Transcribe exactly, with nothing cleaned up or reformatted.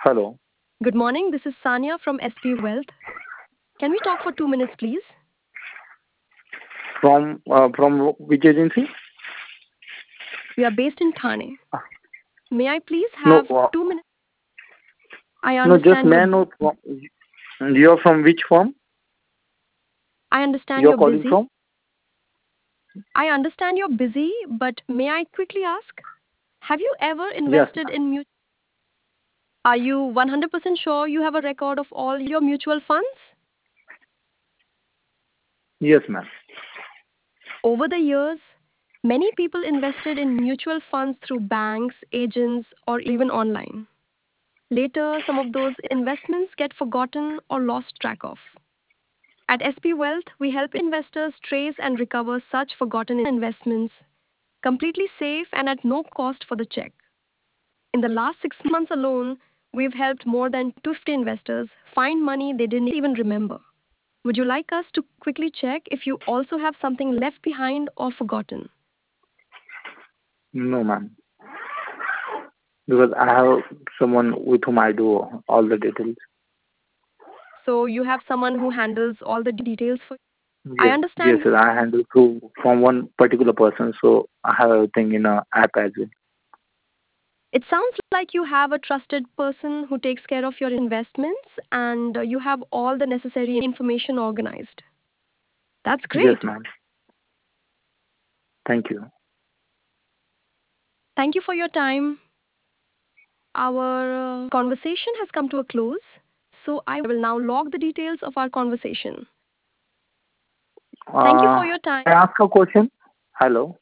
Hello. Good morning. This is Sanya from S P Wealth. Can we talk for two minutes, please? From uh, from which agency? We are based in Thane. May I please No, have uh, two minutes? I no, just understand you're man. No, from- you're from which firm? I understand You're you're calling busy. from? I understand you're busy, but may I quickly ask? Have you ever Yes, invested in mutual? Are you one hundred percent sure you have a record of all your mutual funds? yes, ma'am. Over the years, many people invested in mutual funds through banks, agents, or even online. Later, some of those investments get forgotten or lost track of. At S P Wealth, we help investors trace and recover such forgotten investments completely safe and at no cost for the check. In the last six months alone, we've helped more than two hundred fifty investors find money they didn't even remember. Would you like us to quickly check if you also have something left behind or forgotten? No, ma'am. Because I have someone with whom I do all the details. So you have someone who handles all the details for you. I Yes, yes, understand. yes. I handle through from one particular person, so I have everything in a app as well. It sounds like you have a trusted person who takes care of your investments and uh, you have all the necessary information organized. That's Yes, great. ma'am. Thank you. Thank you for your time. Our uh, conversation has come to a close, so I will now log the details of our conversation. Thank you Uh, for your time. I ask a question. Hello.